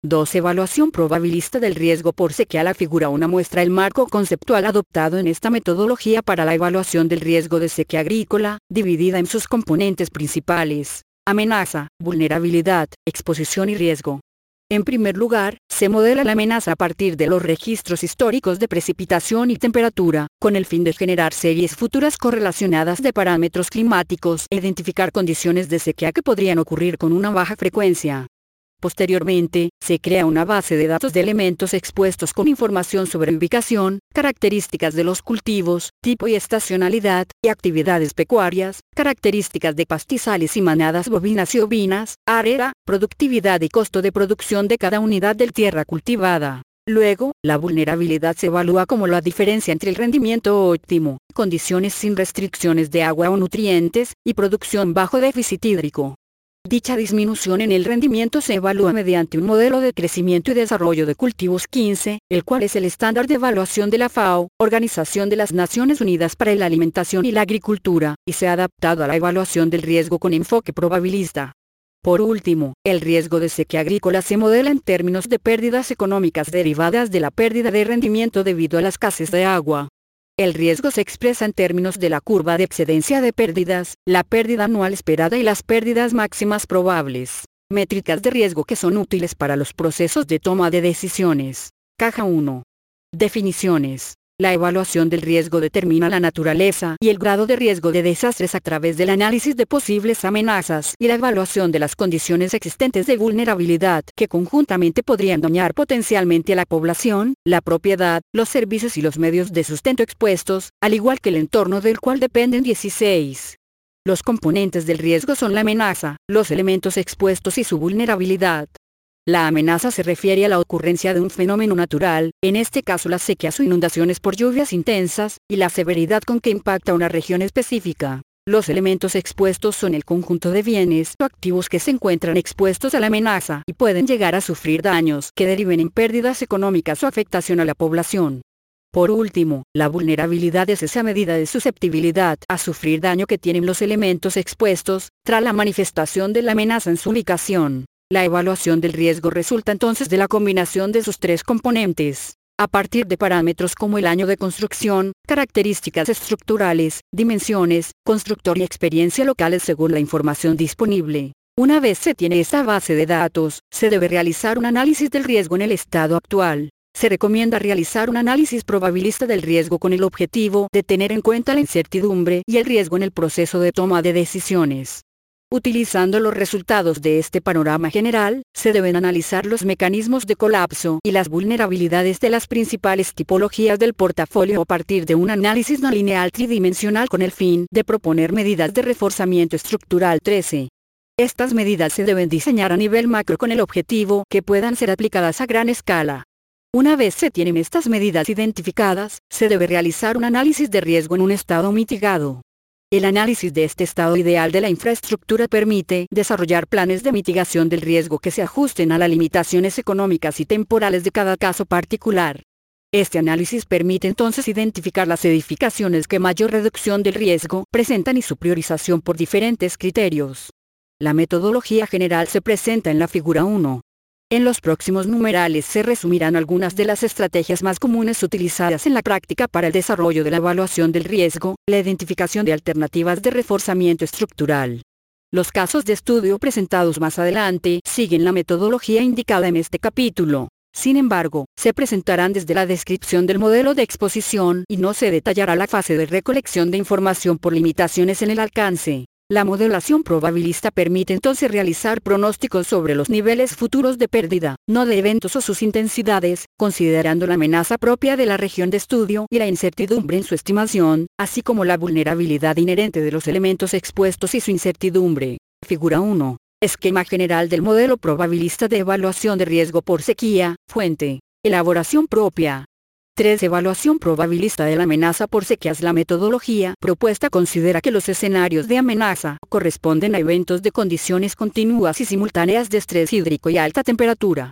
2. Evaluación probabilista del riesgo por sequía. La figura 1 muestra el marco conceptual adoptado en esta metodología para la evaluación del riesgo de sequía agrícola, dividida en sus componentes principales: amenaza, vulnerabilidad, exposición y riesgo. En primer lugar, se modela la amenaza a partir de los registros históricos de precipitación y temperatura, con el fin de generar series futuras correlacionadas de parámetros climáticos e identificar condiciones de sequía que podrían ocurrir con una baja frecuencia. Posteriormente, se crea una base de datos de elementos expuestos con información sobre ubicación, características de los cultivos, tipo y estacionalidad, y actividades pecuarias, características de pastizales y manadas bovinas y ovinas, área, productividad y costo de producción de cada unidad de tierra cultivada. Luego, la vulnerabilidad se evalúa como la diferencia entre el rendimiento óptimo, condiciones sin restricciones de agua o nutrientes, y producción bajo déficit hídrico. Dicha disminución en el rendimiento se evalúa mediante un modelo de crecimiento y desarrollo de cultivos 15, el cual es el estándar de evaluación de la FAO, Organización de las Naciones Unidas para la Alimentación y la Agricultura, y se ha adaptado a la evaluación del riesgo con enfoque probabilista. Por último, el riesgo de sequía agrícola se modela en términos de pérdidas económicas derivadas de la pérdida de rendimiento debido a la escasez de agua. El riesgo se expresa en términos de la curva de excedencia de pérdidas, la pérdida anual esperada y las pérdidas máximas probables. Métricas de riesgo que son útiles para los procesos de toma de decisiones. Caja 1. Definiciones. La evaluación del riesgo determina la naturaleza y el grado de riesgo de desastres a través del análisis de posibles amenazas y la evaluación de las condiciones existentes de vulnerabilidad que conjuntamente podrían dañar potencialmente a la población, la propiedad, los servicios y los medios de sustento expuestos, al igual que el entorno del cual dependen. 16. Los componentes del riesgo son la amenaza, los elementos expuestos y su vulnerabilidad. La amenaza se refiere a la ocurrencia de un fenómeno natural, en este caso las sequías o inundaciones por lluvias intensas, y la severidad con que impacta una región específica. Los elementos expuestos son el conjunto de bienes o activos que se encuentran expuestos a la amenaza y pueden llegar a sufrir daños que deriven en pérdidas económicas o afectación a la población. Por último, la vulnerabilidad es esa medida de susceptibilidad a sufrir daño que tienen los elementos expuestos, tras la manifestación de la amenaza en su ubicación. La evaluación del riesgo resulta entonces de la combinación de sus tres componentes, a partir de parámetros como el año de construcción, características estructurales, dimensiones, constructor y experiencia locales según la información disponible. Una vez se tiene esta base de datos, se debe realizar un análisis del riesgo en el estado actual. Se recomienda realizar un análisis probabilista del riesgo con el objetivo de tener en cuenta la incertidumbre y el riesgo en el proceso de toma de decisiones. Utilizando los resultados de este panorama general, se deben analizar los mecanismos de colapso y las vulnerabilidades de las principales tipologías del portafolio a partir de un análisis no lineal tridimensional con el fin de proponer medidas de reforzamiento estructural. 13. Estas medidas se deben diseñar a nivel macro con el objetivo que puedan ser aplicadas a gran escala. Una vez se tienen estas medidas identificadas, se debe realizar un análisis de riesgo en un estado mitigado. El análisis de este estado ideal de la infraestructura permite desarrollar planes de mitigación del riesgo que se ajusten a las limitaciones económicas y temporales de cada caso particular. Este análisis permite entonces identificar las edificaciones que mayor reducción del riesgo presentan y su priorización por diferentes criterios. La metodología general se presenta en la figura 1. En los próximos numerales se resumirán algunas de las estrategias más comunes utilizadas en la práctica para el desarrollo de la evaluación del riesgo, la identificación de alternativas de reforzamiento estructural. Los casos de estudio presentados más adelante siguen la metodología indicada en este capítulo. Sin embargo, se presentarán desde la descripción del modelo de exposición y no se detallará la fase de recolección de información por limitaciones en el alcance. La modelación probabilista permite entonces realizar pronósticos sobre los niveles futuros de pérdida, no de eventos o sus intensidades, considerando la amenaza propia de la región de estudio y la incertidumbre en su estimación, así como la vulnerabilidad inherente de los elementos expuestos y su incertidumbre. Figura 1. Esquema general del modelo probabilista de evaluación de riesgo por sequía, fuente. Elaboración propia. 3. Evaluación probabilista de la amenaza por sequías. La metodología propuesta considera que los escenarios de amenaza corresponden a eventos de condiciones continuas y simultáneas de estrés hídrico y alta temperatura.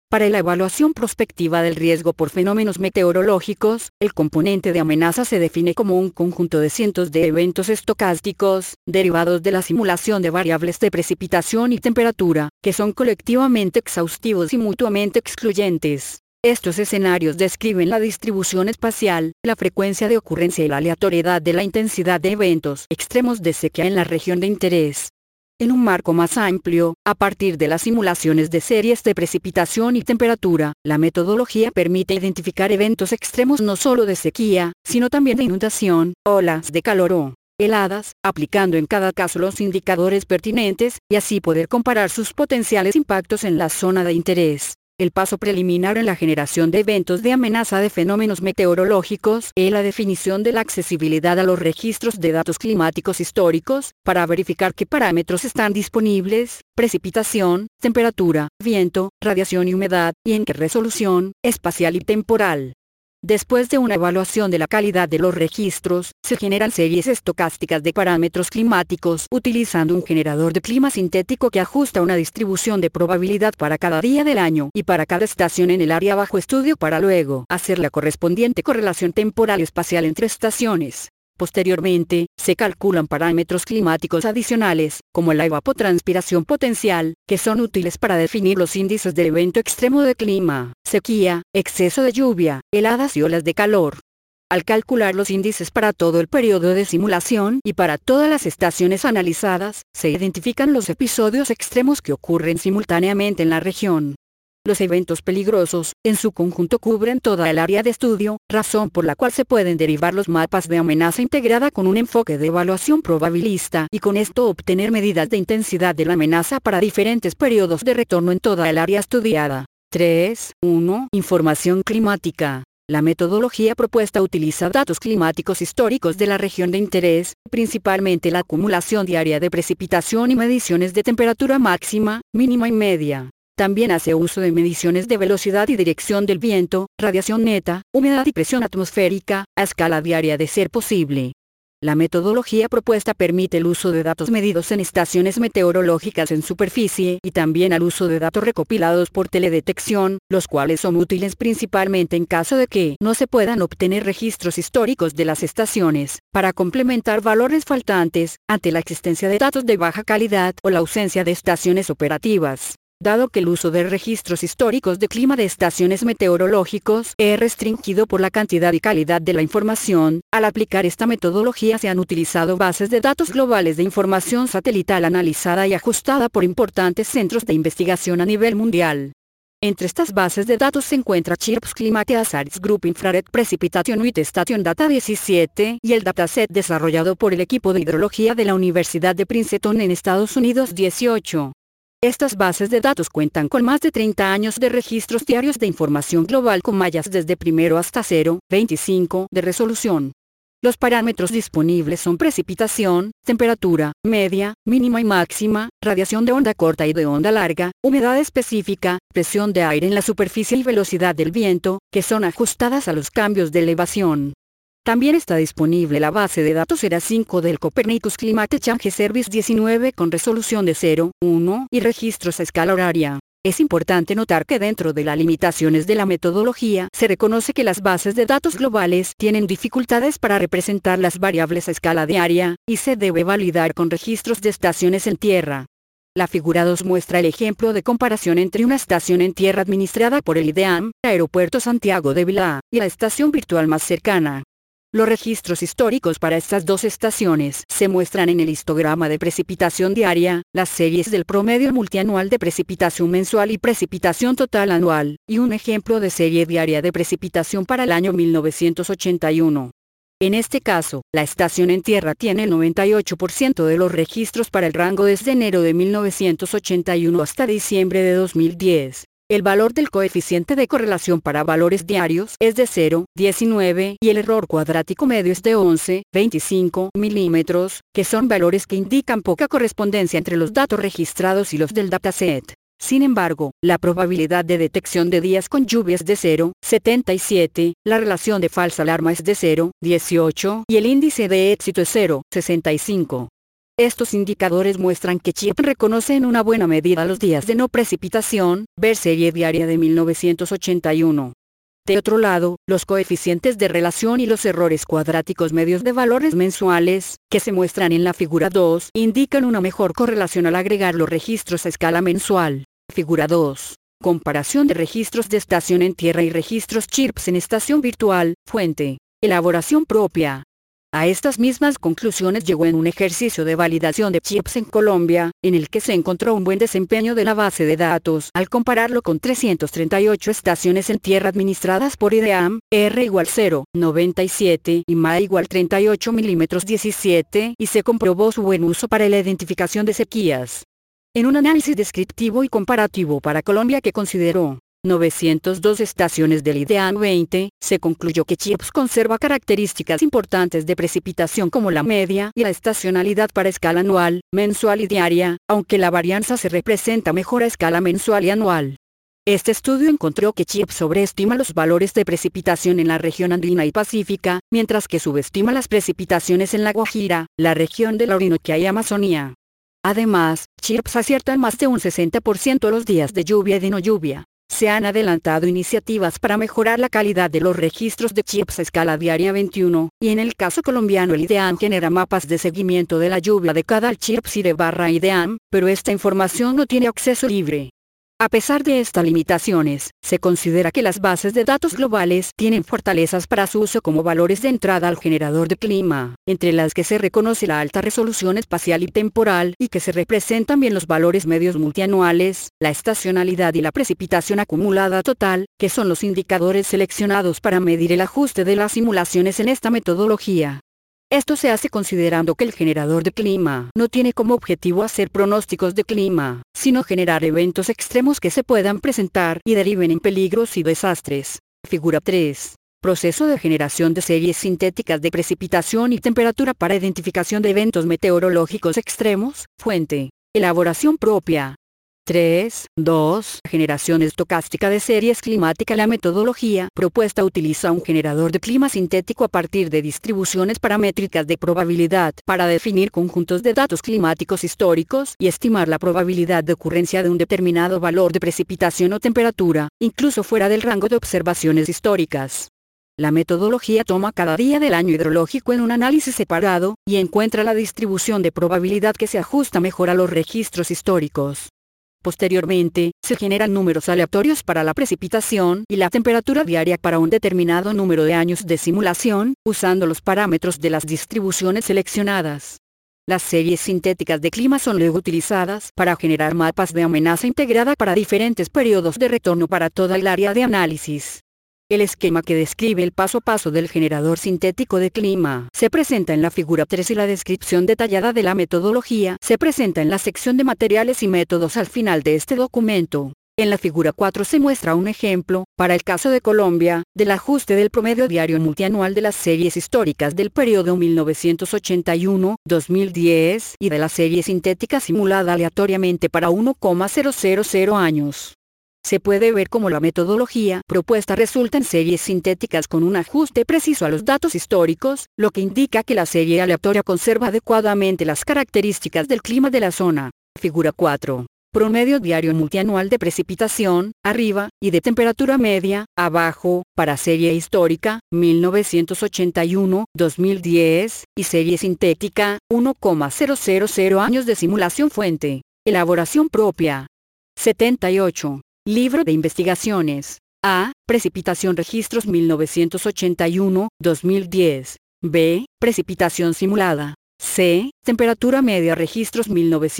Para la evaluación prospectiva del riesgo por fenómenos meteorológicos, el componente de amenaza se define como un conjunto de cientos de eventos estocásticos, derivados de la simulación de variables de precipitación y temperatura, que son colectivamente exhaustivos y mutuamente excluyentes. Estos escenarios describen la distribución espacial, la frecuencia de ocurrencia y la aleatoriedad de la intensidad de eventos extremos de sequía en la región de interés. En un marco más amplio, a partir de las simulaciones de series de precipitación y temperatura, la metodología permite identificar eventos extremos no solo de sequía, sino también de inundación, olas de calor o heladas, aplicando en cada caso los indicadores pertinentes, y así poder comparar sus potenciales impactos en la zona de interés. El paso preliminar en la generación de eventos de amenaza de fenómenos meteorológicos es la definición de la accesibilidad a los registros de datos climáticos históricos, para verificar qué parámetros están disponibles: precipitación, temperatura, viento, radiación y humedad, y en qué resolución, espacial y temporal. Después de una evaluación de la calidad de los registros, se generan series estocásticas de parámetros climáticos utilizando un generador de clima sintético que ajusta una distribución de probabilidad para cada día del año y para cada estación en el área bajo estudio, para luego hacer la correspondiente correlación temporal espacial entre estaciones. Posteriormente, se calculan parámetros climáticos adicionales, como la evapotranspiración potencial, que son útiles para definir los índices del evento extremo de clima, sequía, exceso de lluvia, heladas y olas de calor. Al calcular los índices para todo el periodo de simulación y para todas las estaciones analizadas, se identifican los episodios extremos que ocurren simultáneamente en la región. Los eventos peligrosos, en su conjunto, cubren toda el área de estudio, razón por la cual se pueden derivar los mapas de amenaza integrada con un enfoque de evaluación probabilista y con esto obtener medidas de intensidad de la amenaza para diferentes periodos de retorno en toda el área estudiada. 3.1. Información climática. La metodología propuesta utiliza datos climáticos históricos de la región de interés, principalmente la acumulación diaria de precipitación y mediciones de temperatura máxima, mínima y media. También hace uso de mediciones de velocidad y dirección del viento, radiación neta, humedad y presión atmosférica, a escala diaria de ser posible. La metodología propuesta permite el uso de datos medidos en estaciones meteorológicas en superficie y también al uso de datos recopilados por teledetección, los cuales son útiles principalmente en caso de que no se puedan obtener registros históricos de las estaciones, para complementar valores faltantes, ante la existencia de datos de baja calidad o la ausencia de estaciones operativas. Dado que el uso de registros históricos de clima de estaciones meteorológicos es restringido por la cantidad y calidad de la información, al aplicar esta metodología se han utilizado bases de datos globales de información satelital analizada y ajustada por importantes centros de investigación a nivel mundial. Entre estas bases de datos se encuentra CHIRPS Climate Hazards Group Infrared Precipitation with Station Data 17 y el dataset desarrollado por el equipo de hidrología de la Universidad de Princeton en Estados Unidos 18. Estas bases de datos cuentan con más de 30 años de registros diarios de información global con mallas desde 1 hasta 0.25 de resolución. Los parámetros disponibles son precipitación, temperatura, media, mínima y máxima, radiación de onda corta y de onda larga, humedad específica, presión de aire en la superficie y velocidad del viento, que son ajustadas a los cambios de elevación. También está disponible la base de datos ERA 5 del Copernicus Climate Change Service 19 con resolución de 0.1 y registros a escala horaria. Es importante notar que dentro de las limitaciones de la metodología se reconoce que las bases de datos globales tienen dificultades para representar las variables a escala diaria, y se debe validar con registros de estaciones en tierra. La figura 2 muestra el ejemplo de comparación entre una estación en tierra administrada por el IDEAM, Aeropuerto Santiago de Vila, y la estación virtual más cercana. Los registros históricos para estas dos estaciones se muestran en el histograma de precipitación diaria, las series del promedio multianual de precipitación mensual y precipitación total anual, y un ejemplo de serie diaria de precipitación para el año 1981. En este caso, la estación en tierra tiene el 98% de los registros para el rango desde enero de 1981 hasta diciembre de 2010. El valor del coeficiente de correlación para valores diarios es de 0.19 y el error cuadrático medio es de 11.25 milímetros, que son valores que indican poca correspondencia entre los datos registrados y los del dataset. Sin embargo, la probabilidad de detección de días con lluvia es de 0.77, la relación de falsa alarma es de 0.18 y el índice de éxito es 0.65. Estos indicadores muestran que Chip reconoce en una buena medida los días de no precipitación, ver serie diaria de 1981. De otro lado, los coeficientes de relación y los errores cuadráticos medios de valores mensuales, que se muestran en la figura 2, indican una mejor correlación al agregar los registros a escala mensual. Figura 2. Comparación de registros de estación en tierra y registros CHIRPS en estación virtual, fuente. Elaboración propia. A estas mismas conclusiones llegó en un ejercicio de validación de CHIRPS en Colombia, en el que se encontró un buen desempeño de la base de datos al compararlo con 338 estaciones en tierra administradas por IDEAM, R igual 0,97 y MA igual 38 milímetros 17, y se comprobó su buen uso para la identificación de sequías. En un análisis descriptivo y comparativo para Colombia que consideró 902 estaciones del IDEAM 20, se concluyó que CHIRPS conserva características importantes de precipitación como la media y la estacionalidad para escala anual, mensual y diaria, aunque la varianza se representa mejor a escala mensual y anual. Este estudio encontró que CHIRPS sobreestima los valores de precipitación en la región andina y pacífica, mientras que subestima las precipitaciones en la Guajira, la región de la Orinoquia y Amazonía. Además, CHIRPS acierta en más de un 60% los días de lluvia y de no lluvia. Se han adelantado iniciativas para mejorar la calidad de los registros de CHIRPS a escala diaria 21, y en el caso colombiano el IDEAM genera mapas de seguimiento de la lluvia de cada CHIRPS y de /IDEAM, pero esta información no tiene acceso libre. A pesar de estas limitaciones, se considera que las bases de datos globales tienen fortalezas para su uso como valores de entrada al generador de clima, entre las que se reconoce la alta resolución espacial y temporal y que se representan bien los valores medios multianuales, la estacionalidad y la precipitación acumulada total, que son los indicadores seleccionados para medir el ajuste de las simulaciones en esta metodología. Esto se hace considerando que el generador de clima no tiene como objetivo hacer pronósticos de clima, sino generar eventos extremos que se puedan presentar y deriven en peligros y desastres. Figura 3. Proceso de generación de series sintéticas de precipitación y temperatura para identificación de eventos meteorológicos extremos, fuente. Elaboración propia. 3.2. Generación estocástica de series climática. La metodología propuesta utiliza un generador de clima sintético a partir de distribuciones paramétricas de probabilidad para definir conjuntos de datos climáticos históricos y estimar la probabilidad de ocurrencia de un determinado valor de precipitación o temperatura, incluso fuera del rango de observaciones históricas. La metodología toma cada día del año hidrológico en un análisis separado, y encuentra la distribución de probabilidad que se ajusta mejor a los registros históricos. Posteriormente, se generan números aleatorios para la precipitación y la temperatura diaria para un determinado número de años de simulación, usando los parámetros de las distribuciones seleccionadas. Las series sintéticas de clima son luego utilizadas para generar mapas de amenaza integrada para diferentes periodos de retorno para toda el área de análisis. El esquema que describe el paso a paso del generador sintético de clima se presenta en la figura 3 y la descripción detallada de la metodología se presenta en la sección de materiales y métodos al final de este documento. En la figura 4 se muestra un ejemplo, para el caso de Colombia, del ajuste del promedio diario multianual de las series históricas del periodo 1981-2010 y de la serie sintética simulada aleatoriamente para 1,000 años. Se puede ver cómo la metodología propuesta resulta en series sintéticas con un ajuste preciso a los datos históricos, lo que indica que la serie aleatoria conserva adecuadamente las características del clima de la zona. Figura 4. Promedio diario multianual de precipitación, arriba, y de temperatura media, abajo, para serie histórica, 1981-2010, y serie sintética, 1,000 años de simulación fuente. Elaboración propia. 78. Libro de investigaciones. A. Precipitación registros 1981-2010. B. Precipitación simulada. C. Temperatura media registros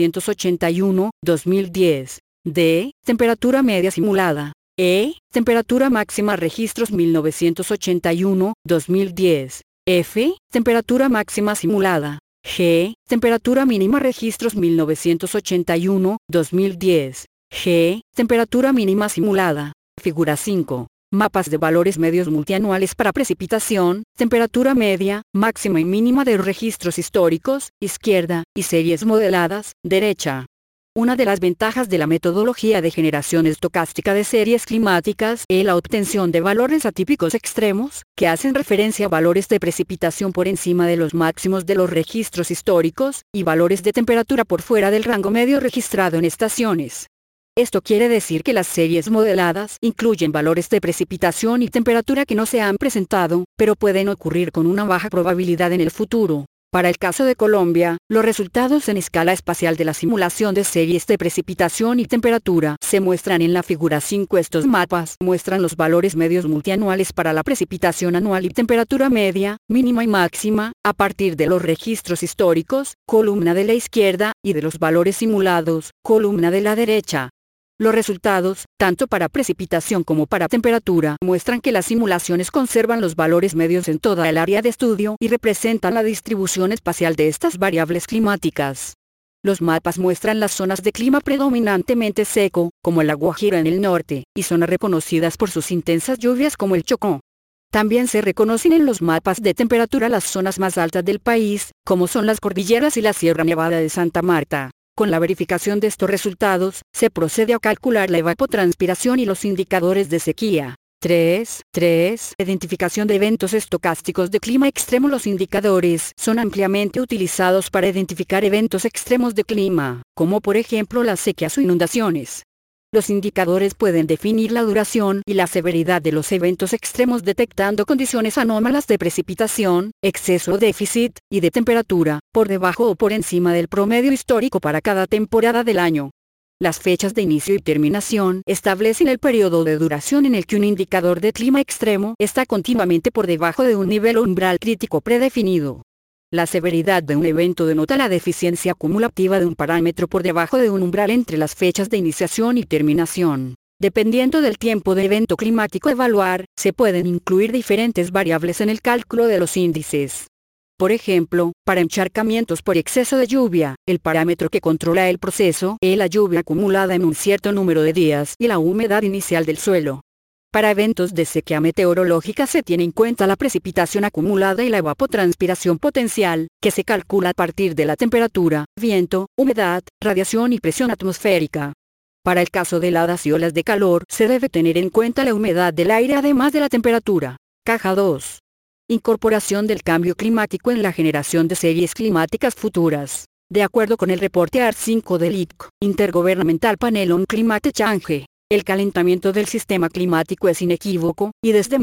1981-2010. D. Temperatura media simulada. E. Temperatura máxima registros 1981-2010. F. Temperatura máxima simulada. G. Temperatura mínima registros 1981-2010. G. Temperatura mínima simulada. Figura 5. Mapas de valores medios multianuales para precipitación, temperatura media, máxima y mínima de registros históricos, izquierda, y series modeladas, derecha. Una de las ventajas de la metodología de generación estocástica de series climáticas es la obtención de valores atípicos extremos, que hacen referencia a valores de precipitación por encima de los máximos de los registros históricos, y valores de temperatura por fuera del rango medio registrado en estaciones. Esto quiere decir que las series modeladas incluyen valores de precipitación y temperatura que no se han presentado, pero pueden ocurrir con una baja probabilidad en el futuro. Para el caso de Colombia, los resultados en escala espacial de la simulación de series de precipitación y temperatura se muestran en la figura 5. Estos mapas muestran los valores medios multianuales para la precipitación anual y temperatura media, mínima y máxima, a partir de los registros históricos, columna de la izquierda, y de los valores simulados, columna de la derecha. Los resultados, tanto para precipitación como para temperatura, muestran que las simulaciones conservan los valores medios en toda el área de estudio y representan la distribución espacial de estas variables climáticas. Los mapas muestran las zonas de clima predominantemente seco, como la Guajira en el norte, y zonas reconocidas por sus intensas lluvias como el Chocó. También se reconocen en los mapas de temperatura las zonas más altas del país, como son las cordilleras y la Sierra Nevada de Santa Marta. Con la verificación de estos resultados, se procede a calcular la evapotranspiración y los indicadores de sequía. 3. Identificación de eventos estocásticos de clima extremo. Los indicadores son ampliamente utilizados para identificar eventos extremos de clima, como por ejemplo las sequías o inundaciones. Los indicadores pueden definir la duración y la severidad de los eventos extremos detectando condiciones anómalas de precipitación, exceso o déficit, y de temperatura, por debajo o por encima del promedio histórico para cada temporada del año. Las fechas de inicio y terminación establecen el periodo de duración en el que un indicador de clima extremo está continuamente por debajo de un nivel o umbral crítico predefinido. La severidad de un evento denota la deficiencia acumulativa de un parámetro por debajo de un umbral entre las fechas de iniciación y terminación. Dependiendo del tiempo de evento climático a evaluar, se pueden incluir diferentes variables en el cálculo de los índices. Por ejemplo, para encharcamientos por exceso de lluvia, el parámetro que controla el proceso es la lluvia acumulada en un cierto número de días y la humedad inicial del suelo. Para eventos de sequía meteorológica se tiene en cuenta la precipitación acumulada y la evapotranspiración potencial, que se calcula a partir de la temperatura, viento, humedad, radiación y presión atmosférica. Para el caso de heladas y olas de calor se debe tener en cuenta la humedad del aire además de la temperatura. Caja 2. Incorporación del cambio climático en la generación de series climáticas futuras. De acuerdo con el reporte AR5 del IPCC, Intergovernmental Panel on Climate Change, el calentamiento del sistema climático es inequívoco, y desde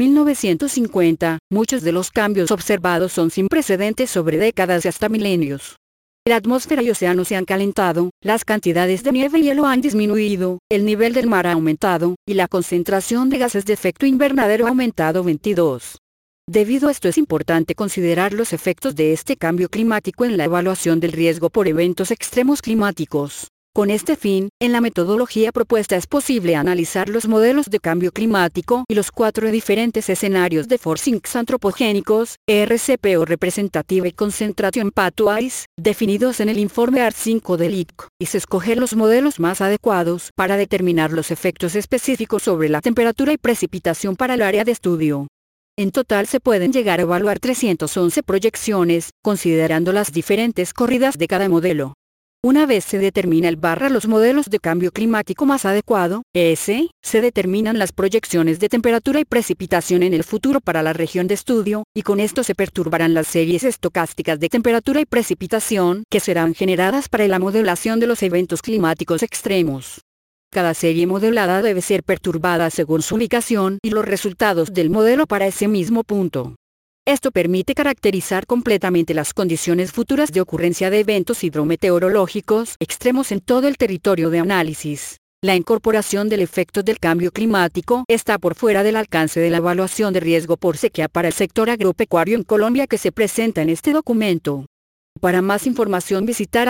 1950, muchos de los cambios observados son sin precedentes sobre décadas y hasta milenios. La atmósfera y océanos se han calentado, las cantidades de nieve y hielo han disminuido, el nivel del mar ha aumentado, y la concentración de gases de efecto invernadero ha aumentado 22. Debido a esto es importante considerar los efectos de este cambio climático en la evaluación del riesgo por eventos extremos climáticos. Con este fin, en la metodología propuesta es posible analizar los modelos de cambio climático y los 4 diferentes escenarios de forcings antropogénicos, RCP o Representative Concentration Pathways, definidos en el informe AR5 del IPCC, y se escoger los modelos más adecuados para determinar los efectos específicos sobre la temperatura y precipitación para el área de estudio. En total se pueden llegar a evaluar 311 proyecciones, considerando las diferentes corridas de cada modelo. Una vez se determina los modelos de cambio climático más adecuado, se determinan las proyecciones de temperatura y precipitación en el futuro para la región de estudio, y con esto se perturbarán las series estocásticas de temperatura y precipitación que serán generadas para la modelación de los eventos climáticos extremos. Cada serie modelada debe ser perturbada según su ubicación y los resultados del modelo para ese mismo punto. Esto permite caracterizar completamente las condiciones futuras de ocurrencia de eventos hidrometeorológicos extremos en todo el territorio de análisis. La incorporación del efecto del cambio climático está por fuera del alcance de la evaluación de riesgo por sequía para el sector agropecuario en Colombia que se presenta en este documento. Para más información visitar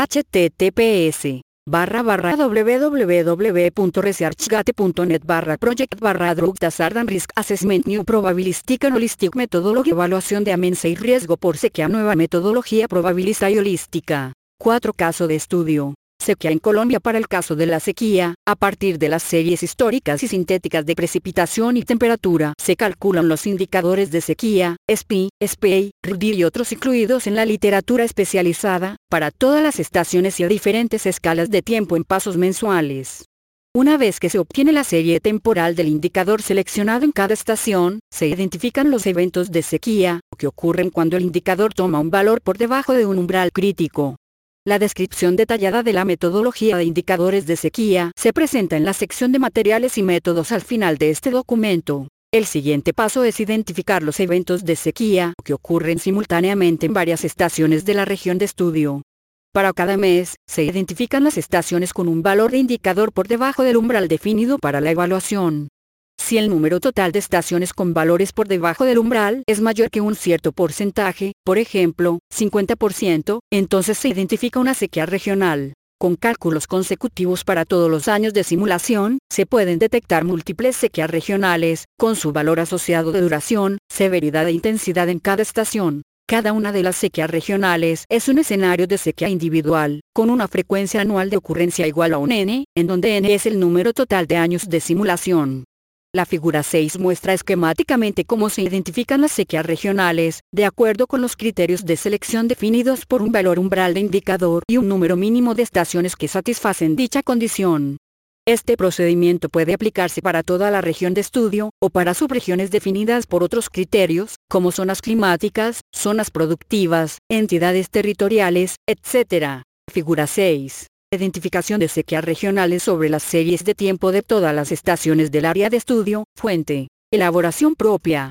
https://www.researchgate.net/project/Drug Hazard and Risk Assessment New Probabilistic and Holistic Methodology Evaluación de amenaza y riesgo por sequía nueva metodología probabilista y holística. 4 caso de estudio. Sequía en Colombia. Para el caso de la sequía, a partir de las series históricas y sintéticas de precipitación y temperatura, se calculan los indicadores de sequía, SPI, SPI, RUDI y otros incluidos en la literatura especializada, para todas las estaciones y a diferentes escalas de tiempo en pasos mensuales. Una vez que se obtiene la serie temporal del indicador seleccionado en cada estación, se identifican los eventos de sequía, que ocurren cuando el indicador toma un valor por debajo de un umbral crítico. La descripción detallada de la metodología de indicadores de sequía se presenta en la sección de materiales y métodos al final de este documento. El siguiente paso es identificar los eventos de sequía, que ocurren simultáneamente en varias estaciones de la región de estudio. Para cada mes, se identifican las estaciones con un valor de indicador por debajo del umbral definido para la evaluación. Si el número total de estaciones con valores por debajo del umbral es mayor que un cierto porcentaje, por ejemplo, 50%, entonces se identifica una sequía regional. Con cálculos consecutivos para todos los años de simulación, se pueden detectar múltiples sequías regionales, con su valor asociado de duración, severidad e intensidad en cada estación. Cada una de las sequías regionales es un escenario de sequía individual, con una frecuencia anual de ocurrencia igual a un n, en donde n es el número total de años de simulación. La figura 6 muestra esquemáticamente cómo se identifican las sequías regionales, de acuerdo con los criterios de selección definidos por un valor umbral de indicador y un número mínimo de estaciones que satisfacen dicha condición. Este procedimiento puede aplicarse para toda la región de estudio, o para subregiones definidas por otros criterios, como zonas climáticas, zonas productivas, entidades territoriales, etc. Figura 6. Identificación de sequías regionales sobre las series de tiempo de todas las estaciones del área de estudio. Fuente. Elaboración propia.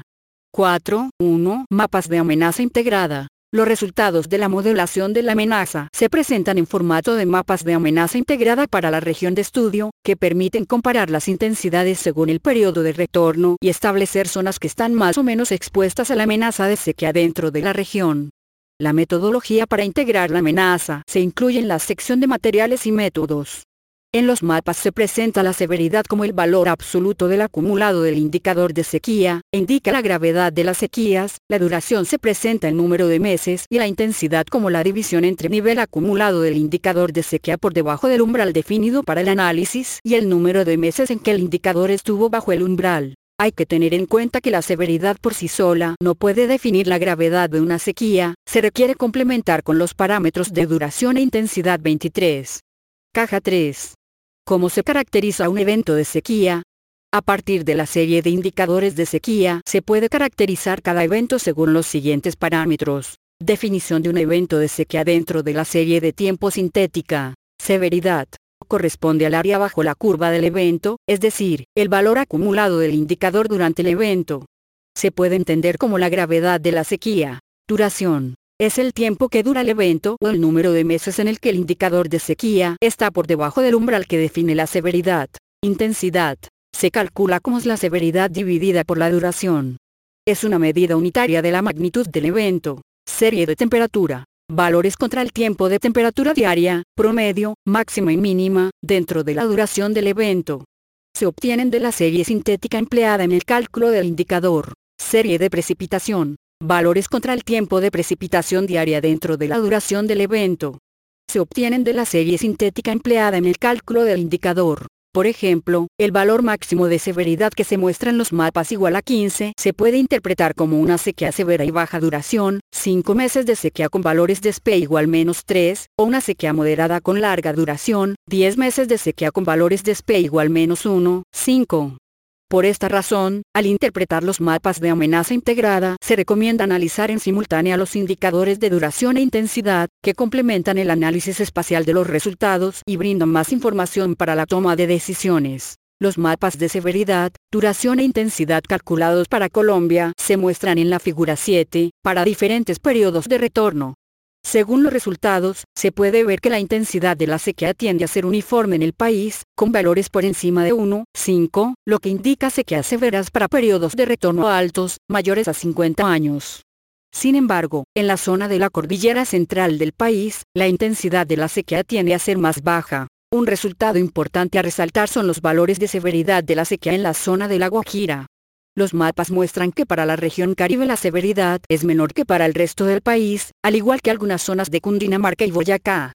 4.1. Mapas de amenaza integrada. Los resultados de la modelación de la amenaza se presentan en formato de mapas de amenaza integrada para la región de estudio, que permiten comparar las intensidades según el periodo de retorno y establecer zonas que están más o menos expuestas a la amenaza de sequía dentro de la región. La metodología para integrar la amenaza se incluye en la sección de materiales y métodos. En los mapas se presenta la severidad como el valor absoluto del acumulado del indicador de sequía, indica la gravedad de las sequías, la duración se presenta en número de meses y la intensidad como la división entre nivel acumulado del indicador de sequía por debajo del umbral definido para el análisis y el número de meses en que el indicador estuvo bajo el umbral. Hay que tener en cuenta que la severidad por sí sola no puede definir la gravedad de una sequía, se requiere complementar con los parámetros de duración e intensidad. 23. Caja 3. ¿Cómo se caracteriza un evento de sequía? A partir de la serie de indicadores de sequía, se puede caracterizar cada evento según los siguientes parámetros. Definición de un evento de sequía dentro de la serie de tiempo sintética. Severidad. Corresponde al área bajo la curva del evento, es decir, el valor acumulado del indicador durante el evento. Se puede entender como la gravedad de la sequía. Duración. Es el tiempo que dura el evento o el número de meses en el que el indicador de sequía está por debajo del umbral que define la severidad. Intensidad. Se calcula como la severidad dividida por la duración. Es una medida unitaria de la magnitud del evento. Serie de temperatura. Valores contra el tiempo de temperatura diaria, promedio, máxima y mínima, dentro de la duración del evento. Se obtienen de la serie sintética empleada en el cálculo del indicador. Serie de precipitación. Valores contra el tiempo de precipitación diaria dentro de la duración del evento. Se obtienen de la serie sintética empleada en el cálculo del indicador. Por ejemplo, el valor máximo de severidad que se muestra en los mapas igual a 15 se puede interpretar como una sequía severa y baja duración, 5 meses de sequía con valores de SPI igual -3, o una sequía moderada con larga duración, 10 meses de sequía con valores de SPI igual -1, 5. Por esta razón, al interpretar los mapas de amenaza integrada, se recomienda analizar en simultánea los indicadores de duración e intensidad, que complementan el análisis espacial de los resultados y brindan más información para la toma de decisiones. Los mapas de severidad, duración e intensidad calculados para Colombia se muestran en la figura 7, para diferentes periodos de retorno. Según los resultados, se puede ver que la intensidad de la sequía tiende a ser uniforme en el país, con valores por encima de 1, 5, lo que indica sequías severas para periodos de retorno altos, mayores a 50 años. Sin embargo, en la zona de la cordillera central del país, la intensidad de la sequía tiende a ser más baja. Un resultado importante a resaltar son los valores de severidad de la sequía en la zona de La Guajira. Los mapas muestran que para la región Caribe la severidad es menor que para el resto del país, al igual que algunas zonas de Cundinamarca y Boyacá.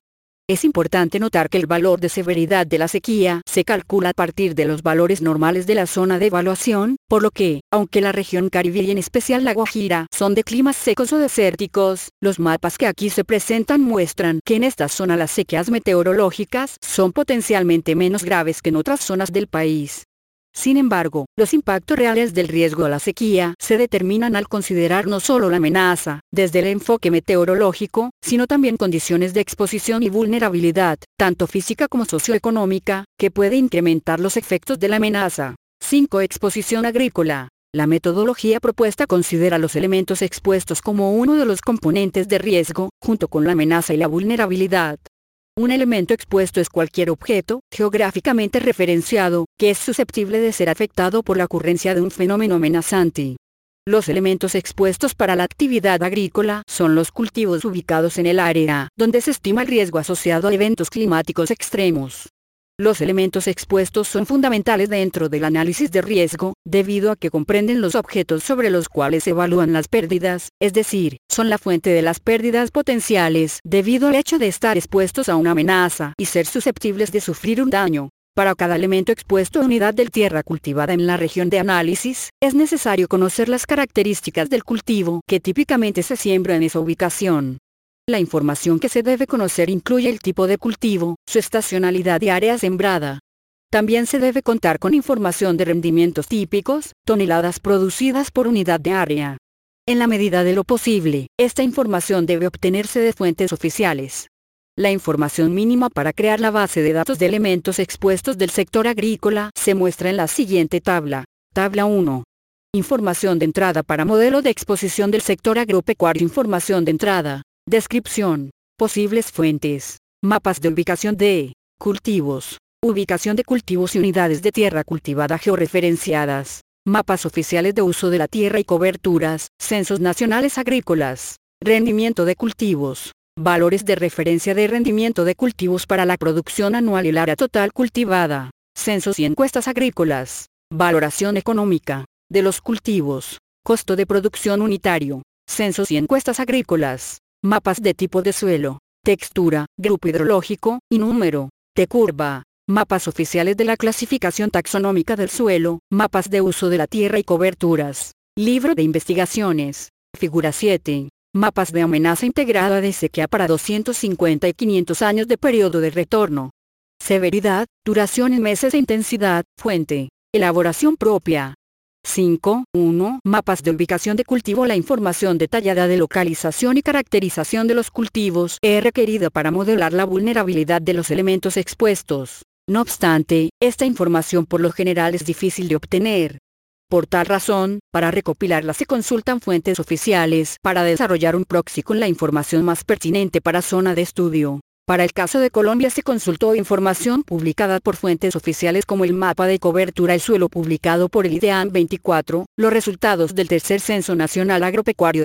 Es importante notar que el valor de severidad de la sequía se calcula a partir de los valores normales de la zona de evaluación, por lo que, aunque la región Caribe y en especial la Guajira son de climas secos o desérticos, los mapas que aquí se presentan muestran que en esta zona las sequías meteorológicas son potencialmente menos graves que en otras zonas del país. Sin embargo, los impactos reales del riesgo a la sequía se determinan al considerar no solo la amenaza, desde el enfoque meteorológico, sino también condiciones de exposición y vulnerabilidad, tanto física como socioeconómica, que puede incrementar los efectos de la amenaza. 5. Exposición agrícola. La metodología propuesta considera los elementos expuestos como uno de los componentes de riesgo, junto con la amenaza y la vulnerabilidad. Un elemento expuesto es cualquier objeto, geográficamente referenciado, que es susceptible de ser afectado por la ocurrencia de un fenómeno amenazante. Los elementos expuestos para la actividad agrícola son los cultivos ubicados en el área donde se estima el riesgo asociado a eventos climáticos extremos. Los elementos expuestos son fundamentales dentro del análisis de riesgo, debido a que comprenden los objetos sobre los cuales se evalúan las pérdidas, es decir, son la fuente de las pérdidas potenciales debido al hecho de estar expuestos a una amenaza y ser susceptibles de sufrir un daño. Para cada elemento expuesto a unidad de tierra cultivada en la región de análisis, es necesario conocer las características del cultivo que típicamente se siembra en esa ubicación. La información que se debe conocer incluye el tipo de cultivo, su estacionalidad y área sembrada. También se debe contar con información de rendimientos típicos, toneladas producidas por unidad de área. En la medida de lo posible, esta información debe obtenerse de fuentes oficiales. La información mínima para crear la base de datos de elementos expuestos del sector agrícola se muestra en la siguiente tabla. Tabla 1. Información de entrada para modelo de exposición del sector agropecuario. Información de entrada. Descripción. Posibles fuentes. Mapas de ubicación de cultivos. Ubicación de cultivos y unidades de tierra cultivada georreferenciadas. Mapas oficiales de uso de la tierra y coberturas. Censos nacionales agrícolas. Rendimiento de cultivos. Valores de referencia de rendimiento de cultivos para la producción anual y el área total cultivada. Censos y encuestas agrícolas. Valoración económica de los cultivos. Costo de producción unitario. Censos y encuestas agrícolas. Mapas de tipo de suelo, textura, grupo hidrológico y número de curva. Mapas oficiales de la clasificación taxonómica del suelo. Mapas de uso de la tierra y coberturas. Libro de investigaciones. Figura 7. Mapas de amenaza integrada de sequía para 250 y 500 años de periodo de retorno. Severidad, duración en meses e intensidad. Fuente. Elaboración propia. 5.1. Mapas de ubicación de cultivo. La información detallada de localización y caracterización de los cultivos es requerida para modelar la vulnerabilidad de los elementos expuestos. No obstante, esta información por lo general es difícil de obtener. Por tal razón, para recopilarla se consultan fuentes oficiales para desarrollar un proxy con la información más pertinente para zona de estudio. Para el caso de Colombia se consultó información publicada por fuentes oficiales como el mapa de cobertura del suelo publicado por el IDEAM 24, los resultados del Tercer Censo Nacional Agropecuario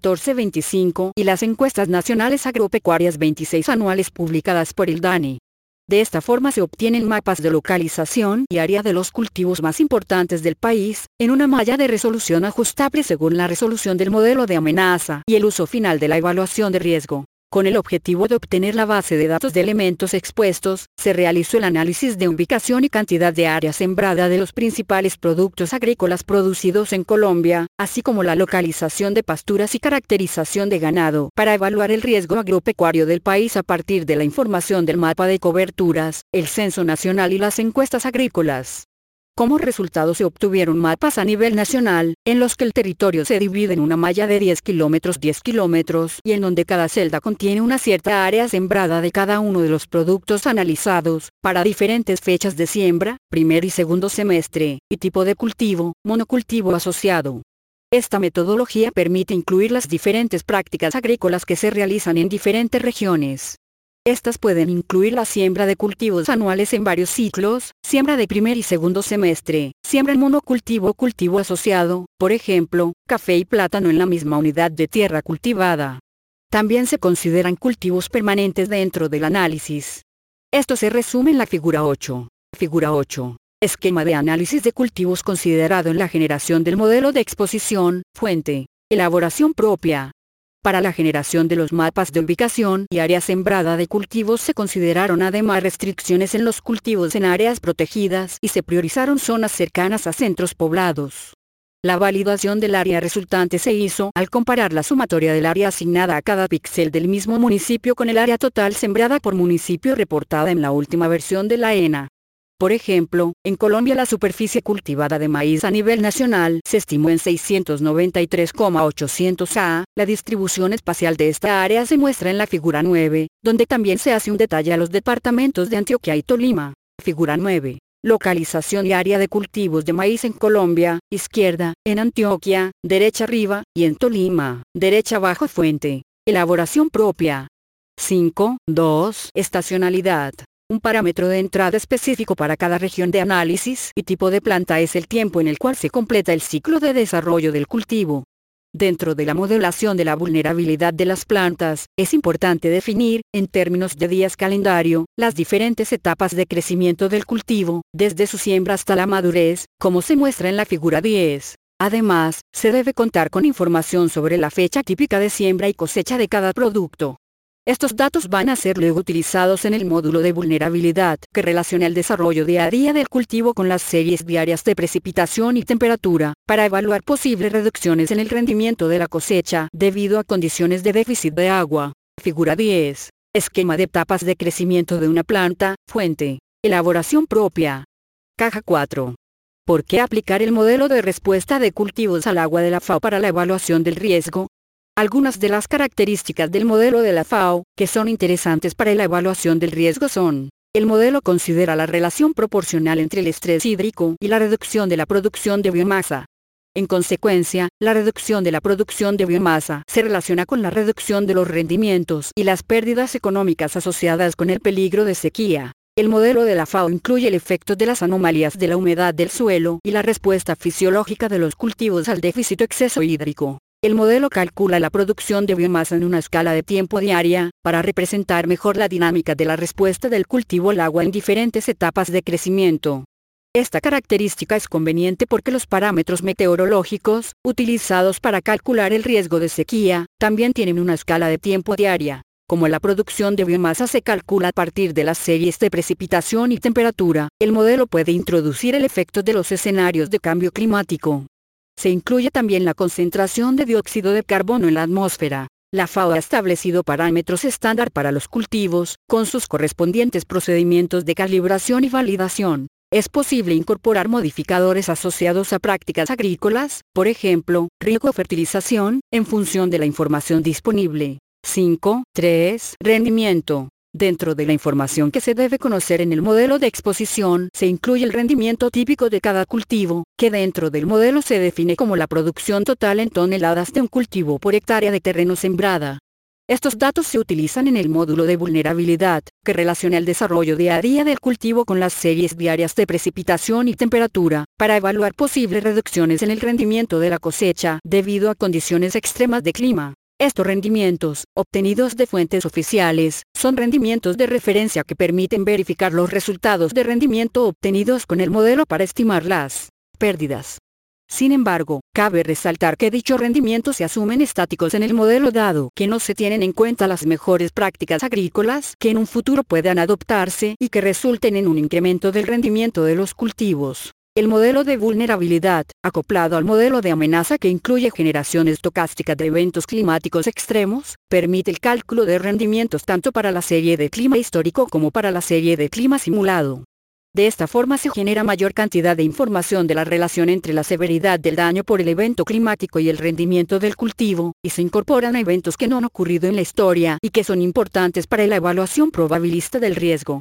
2014-25 y las encuestas nacionales agropecuarias 26 anuales publicadas por el DANE. De esta forma se obtienen mapas de localización y área de los cultivos más importantes del país, en una malla de resolución ajustable según la resolución del modelo de amenaza y el uso final de la evaluación de riesgo. Con el objetivo de obtener la base de datos de elementos expuestos, se realizó el análisis de ubicación y cantidad de área sembrada de los principales productos agrícolas producidos en Colombia, así como la localización de pasturas y caracterización de ganado, para evaluar el riesgo agropecuario del país a partir de la información del mapa de coberturas, el censo nacional y las encuestas agrícolas. Como resultado se obtuvieron mapas a nivel nacional, en los que el territorio se divide en una malla de 10 kilómetros y en donde cada celda contiene una cierta área sembrada de cada uno de los productos analizados, para diferentes fechas de siembra, primer y segundo semestre, y tipo de cultivo, monocultivo asociado. Esta metodología permite incluir las diferentes prácticas agrícolas que se realizan en diferentes regiones. Estas pueden incluir la siembra de cultivos anuales en varios ciclos, siembra de primer y segundo semestre, siembra en monocultivo o cultivo asociado, por ejemplo, café y plátano en la misma unidad de tierra cultivada. También se consideran cultivos permanentes dentro del análisis. Esto se resume en la figura 8. Figura 8. Esquema de análisis de cultivos considerado en la generación del modelo de exposición. Fuente. Elaboración propia. Para la generación de los mapas de ubicación y área sembrada de cultivos se consideraron además restricciones en los cultivos en áreas protegidas y se priorizaron zonas cercanas a centros poblados. La validación del área resultante se hizo al comparar la sumatoria del área asignada a cada píxel del mismo municipio con el área total sembrada por municipio reportada en la última versión de la ENA. Por ejemplo, en Colombia la superficie cultivada de maíz a nivel nacional se estimó en 693,800 ha. La distribución espacial de esta área se muestra en la figura 9, donde también se hace un detalle a los departamentos de Antioquia y Tolima. Figura 9. Localización y área de cultivos de maíz en Colombia, izquierda, en Antioquia, derecha arriba, y en Tolima, derecha abajo fuente. Elaboración propia. 5.2. Estacionalidad. Un parámetro de entrada específico para cada región de análisis y tipo de planta es el tiempo en el cual se completa el ciclo de desarrollo del cultivo. Dentro de la modelación de la vulnerabilidad de las plantas, es importante definir, en términos de días calendario, las diferentes etapas de crecimiento del cultivo, desde su siembra hasta la madurez, como se muestra en la figura 10. Además, se debe contar con información sobre la fecha típica de siembra y cosecha de cada producto. Estos datos van a ser luego utilizados en el módulo de vulnerabilidad, que relaciona el desarrollo día a día del cultivo con las series diarias de precipitación y temperatura, para evaluar posibles reducciones en el rendimiento de la cosecha, debido a condiciones de déficit de agua. Figura 10. Esquema de etapas de crecimiento de una planta, fuente. Elaboración propia. Caja 4. ¿Por qué aplicar el modelo de respuesta de cultivos al agua de la FAO para la evaluación del riesgo? Algunas de las características del modelo de la FAO, que son interesantes para la evaluación del riesgo son: el modelo considera la relación proporcional entre el estrés hídrico y la reducción de la producción de biomasa. En consecuencia, la reducción de la producción de biomasa se relaciona con la reducción de los rendimientos y las pérdidas económicas asociadas con el peligro de sequía. El modelo de la FAO incluye el efecto de las anomalías de la humedad del suelo y la respuesta fisiológica de los cultivos al déficit o exceso hídrico. El modelo calcula la producción de biomasa en una escala de tiempo diaria, para representar mejor la dinámica de la respuesta del cultivo al agua en diferentes etapas de crecimiento. Esta característica es conveniente porque los parámetros meteorológicos, utilizados para calcular el riesgo de sequía, también tienen una escala de tiempo diaria. Como la producción de biomasa se calcula a partir de las series de precipitación y temperatura, el modelo puede introducir el efecto de los escenarios de cambio climático. Se incluye también la concentración de dióxido de carbono en la atmósfera. La FAO ha establecido parámetros estándar para los cultivos, con sus correspondientes procedimientos de calibración y validación. Es posible incorporar modificadores asociados a prácticas agrícolas, por ejemplo, riego o fertilización, en función de la información disponible. 5.3. Rendimiento. Dentro de la información que se debe conocer en el modelo de exposición, se incluye el rendimiento típico de cada cultivo, que dentro del modelo se define como la producción total en toneladas de un cultivo por hectárea de terreno sembrada. Estos datos se utilizan en el módulo de vulnerabilidad, que relaciona el desarrollo día a día del cultivo con las series diarias de precipitación y temperatura, para evaluar posibles reducciones en el rendimiento de la cosecha, debido a condiciones extremas de clima. Estos rendimientos, obtenidos de fuentes oficiales, son rendimientos de referencia que permiten verificar los resultados de rendimiento obtenidos con el modelo para estimar las pérdidas. Sin embargo, cabe resaltar que dichos rendimientos se asumen estáticos en el modelo dado que no se tienen en cuenta las mejores prácticas agrícolas que en un futuro puedan adoptarse y que resulten en un incremento del rendimiento de los cultivos. El modelo de vulnerabilidad, acoplado al modelo de amenaza que incluye generación estocástica de eventos climáticos extremos, permite el cálculo de rendimientos tanto para la serie de clima histórico como para la serie de clima simulado. De esta forma se genera mayor cantidad de información de la relación entre la severidad del daño por el evento climático y el rendimiento del cultivo, y se incorporan eventos que no han ocurrido en la historia y que son importantes para la evaluación probabilista del riesgo.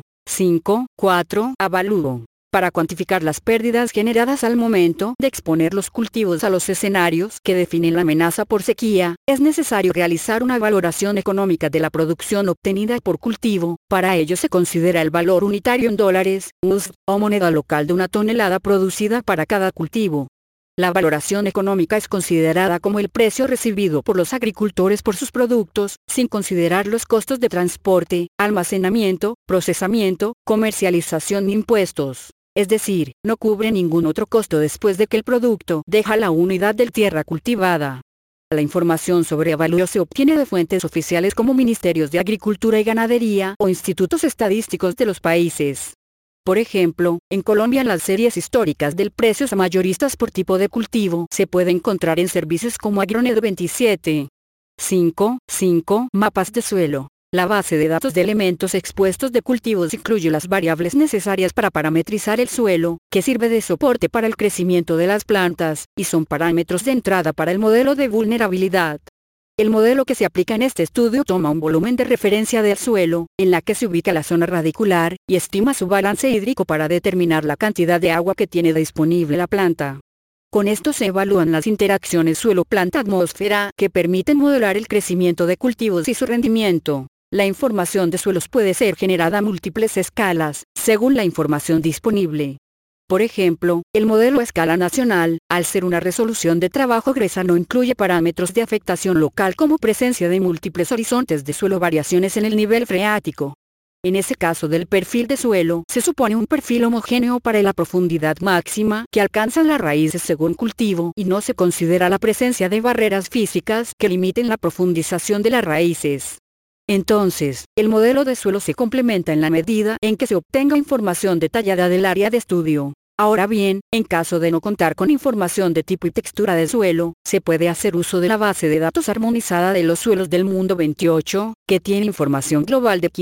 5.4. Avalúo. Para cuantificar las pérdidas generadas al momento de exponer los cultivos a los escenarios que definen la amenaza por sequía, es necesario realizar una valoración económica de la producción obtenida por cultivo. Para ello se considera el valor unitario en dólares, USD, o moneda local de una tonelada producida para cada cultivo. La valoración económica es considerada como el precio recibido por los agricultores por sus productos, sin considerar los costos de transporte, almacenamiento, procesamiento, comercialización ni impuestos. Es decir, no cubre ningún otro costo después de que el producto deja la unidad de tierra cultivada. La información sobre avalúo se obtiene de fuentes oficiales como ministerios de Agricultura y Ganadería o institutos estadísticos de los países. Por ejemplo, en Colombia las series históricas del precios a mayoristas por tipo de cultivo se puede encontrar en servicios como Agronedo 27. 5. Mapas de suelo. La base de datos de elementos expuestos de cultivos incluye las variables necesarias para parametrizar el suelo, que sirve de soporte para el crecimiento de las plantas, y son parámetros de entrada para el modelo de vulnerabilidad. El modelo que se aplica en este estudio toma un volumen de referencia del suelo, en la que se ubica la zona radicular, y estima su balance hídrico para determinar la cantidad de agua que tiene disponible la planta. Con esto se evalúan las interacciones suelo-planta-atmósfera que permiten modelar el crecimiento de cultivos y su rendimiento. La información de suelos puede ser generada a múltiples escalas, según la información disponible. Por ejemplo, el modelo a escala nacional, al ser una resolución de trabajo gruesa, no incluye parámetros de afectación local como presencia de múltiples horizontes de suelo o variaciones en el nivel freático. En ese caso del perfil de suelo, se supone un perfil homogéneo para la profundidad máxima que alcanzan las raíces según cultivo y no se considera la presencia de barreras físicas que limiten la profundización de las raíces. Entonces, el modelo de suelo se complementa en la medida en que se obtenga información detallada del área de estudio. Ahora bien, en caso de no contar con información de tipo y textura del suelo, se puede hacer uso de la base de datos armonizada de los suelos del mundo 28, que tiene información global de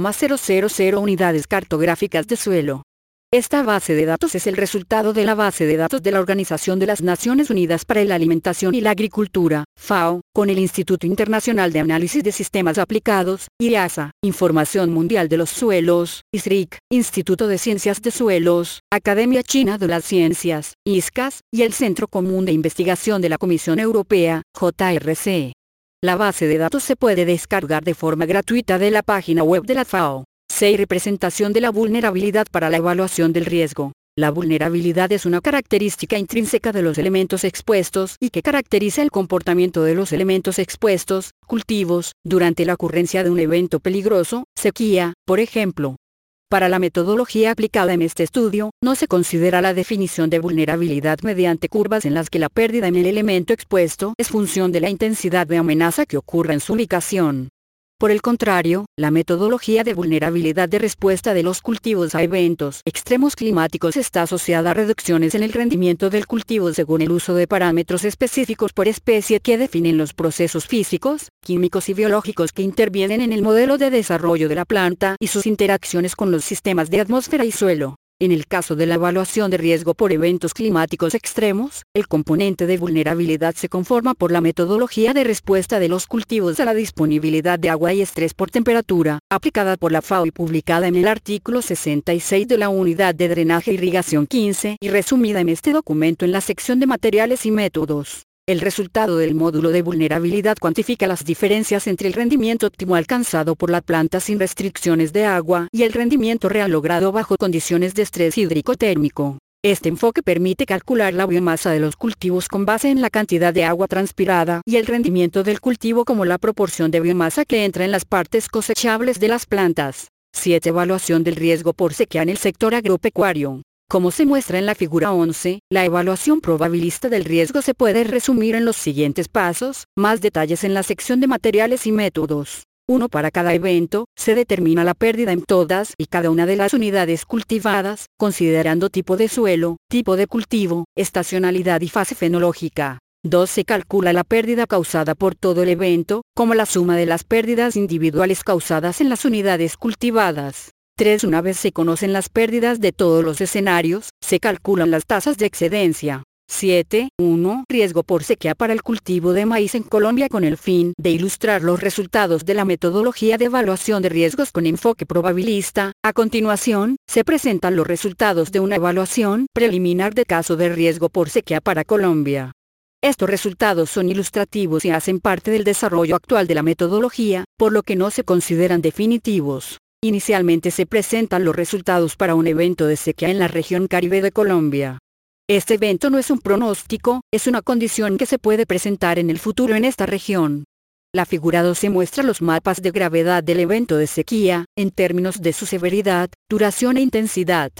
15,000 unidades cartográficas de suelo. Esta base de datos es el resultado de la base de datos de la Organización de las Naciones Unidas para la Alimentación y la Agricultura, FAO, con el Instituto Internacional de Análisis de Sistemas Aplicados, IASA, Información Mundial de los Suelos, ISRIC, Instituto de Ciencias de Suelos, Academia China de las Ciencias, ISCAS, y el Centro Común de Investigación de la Comisión Europea, JRC. La base de datos se puede descargar de forma gratuita de la página web de la FAO. 6. Representación de la vulnerabilidad para la evaluación del riesgo. La vulnerabilidad es una característica intrínseca de los elementos expuestos y que caracteriza el comportamiento de los elementos expuestos, cultivos, durante la ocurrencia de un evento peligroso, sequía, por ejemplo. Para la metodología aplicada en este estudio, no se considera la definición de vulnerabilidad mediante curvas en las que la pérdida en el elemento expuesto es función de la intensidad de amenaza que ocurra en su ubicación. Por el contrario, la metodología de vulnerabilidad de respuesta de los cultivos a eventos extremos climáticos está asociada a reducciones en el rendimiento del cultivo según el uso de parámetros específicos por especie que definen los procesos físicos, químicos y biológicos que intervienen en el modelo de desarrollo de la planta y sus interacciones con los sistemas de atmósfera y suelo. En el caso de la evaluación de riesgo por eventos climáticos extremos, el componente de vulnerabilidad se conforma por la metodología de respuesta de los cultivos a la disponibilidad de agua y estrés por temperatura, aplicada por la FAO y publicada en el artículo 66 de la Unidad de Drenaje e Irrigación 15 y resumida en este documento en la sección de materiales y métodos. El resultado del módulo de vulnerabilidad cuantifica las diferencias entre el rendimiento óptimo alcanzado por la planta sin restricciones de agua y el rendimiento real logrado bajo condiciones de estrés hídrico térmico. Este enfoque permite calcular la biomasa de los cultivos con base en la cantidad de agua transpirada y el rendimiento del cultivo como la proporción de biomasa que entra en las partes cosechables de las plantas. 7. Evaluación del riesgo por sequía en el sector agropecuario. Como se muestra en la figura 11, la evaluación probabilista del riesgo se puede resumir en los siguientes pasos, más detalles en la sección de materiales y métodos. 1. Para cada evento, se determina la pérdida en todas y cada una de las unidades cultivadas, considerando tipo de suelo, tipo de cultivo, estacionalidad y fase fenológica. 2. Se calcula la pérdida causada por todo el evento, como la suma de las pérdidas individuales causadas en las unidades cultivadas. 3. Una vez se conocen las pérdidas de todos los escenarios, se calculan las tasas de excedencia. 7. 1. Riesgo por sequía para el cultivo de maíz en Colombia con el fin de ilustrar los resultados de la metodología de evaluación de riesgos con enfoque probabilista. A continuación, se presentan los resultados de una evaluación preliminar de caso de riesgo por sequía para Colombia. Estos resultados son ilustrativos y hacen parte del desarrollo actual de la metodología, por lo que no se consideran definitivos. Inicialmente se presentan los resultados para un evento de sequía en la región Caribe de Colombia. Este evento no es un pronóstico, es una condición que se puede presentar en el futuro en esta región. La figura 12 muestra los mapas de gravedad del evento de sequía, en términos de su severidad, duración e intensidad.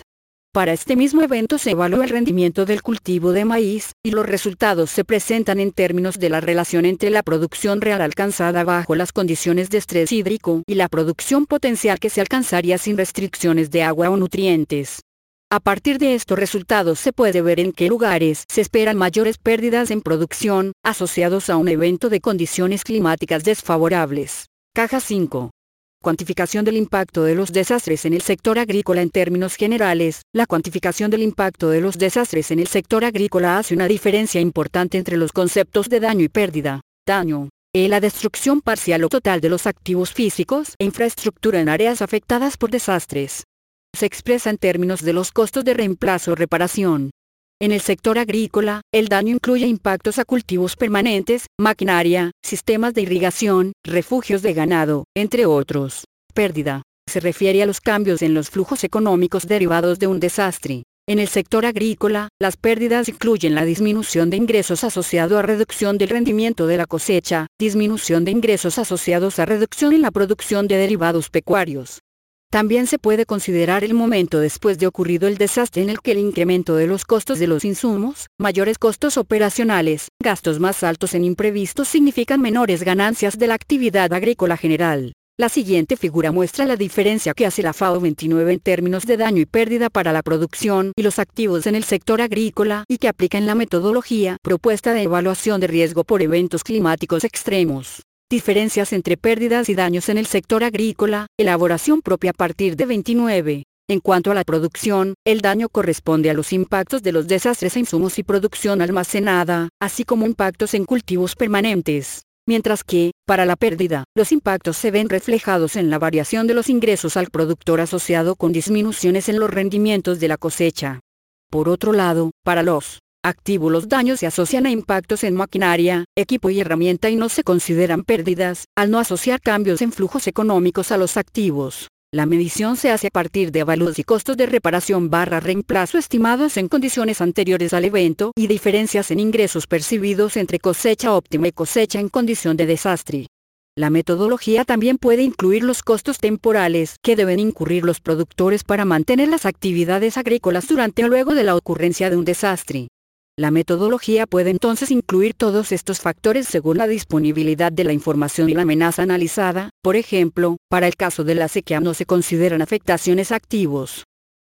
Para este mismo evento se evalúa el rendimiento del cultivo de maíz, y los resultados se presentan en términos de la relación entre la producción real alcanzada bajo las condiciones de estrés hídrico y la producción potencial que se alcanzaría sin restricciones de agua o nutrientes. A partir de estos resultados se puede ver en qué lugares se esperan mayores pérdidas en producción, asociados a un evento de condiciones climáticas desfavorables. Caja 5. Cuantificación del impacto de los desastres en el sector agrícola. En términos generales, la cuantificación del impacto de los desastres en el sector agrícola hace una diferencia importante entre los conceptos de daño y pérdida. Daño es la destrucción parcial o total de los activos físicos e infraestructura en áreas afectadas por desastres. Se expresa en términos de los costos de reemplazo o reparación. En el sector agrícola, el daño incluye impactos a cultivos permanentes, maquinaria, sistemas de irrigación, refugios de ganado, entre otros. Pérdida se refiere a los cambios en los flujos económicos derivados de un desastre. En el sector agrícola, las pérdidas incluyen la disminución de ingresos asociado a reducción del rendimiento de la cosecha, disminución de ingresos asociados a reducción en la producción de derivados pecuarios. También se puede considerar el momento después de ocurrido el desastre en el que el incremento de los costos de los insumos, mayores costos operacionales, gastos más altos en imprevistos significan menores ganancias de la actividad agrícola general. La siguiente figura muestra la diferencia que hace la FAO 29 en términos de daño y pérdida para la producción y los activos en el sector agrícola y que aplica en la metodología propuesta de evaluación de riesgo por eventos climáticos extremos. Diferencias entre pérdidas y daños en el sector agrícola, elaboración propia a partir de 29. En cuanto a la producción, el daño corresponde a los impactos de los desastres en insumos y producción almacenada, así como impactos en cultivos permanentes. Mientras que, para la pérdida, los impactos se ven reflejados en la variación de los ingresos al productor asociado con disminuciones en los rendimientos de la cosecha. Por otro lado, para los activos los daños se asocian a impactos en maquinaria, equipo y herramienta y no se consideran pérdidas, al no asociar cambios en flujos económicos a los activos. La medición se hace a partir de avalúos y costos de reparación/reemplazo estimados en condiciones anteriores al evento y diferencias en ingresos percibidos entre cosecha óptima y cosecha en condición de desastre. La metodología también puede incluir los costos temporales que deben incurrir los productores para mantener las actividades agrícolas durante o luego de la ocurrencia de un desastre. La metodología puede entonces incluir todos estos factores según la disponibilidad de la información y la amenaza analizada. Por ejemplo, para el caso de la sequía no se consideran afectaciones a activos.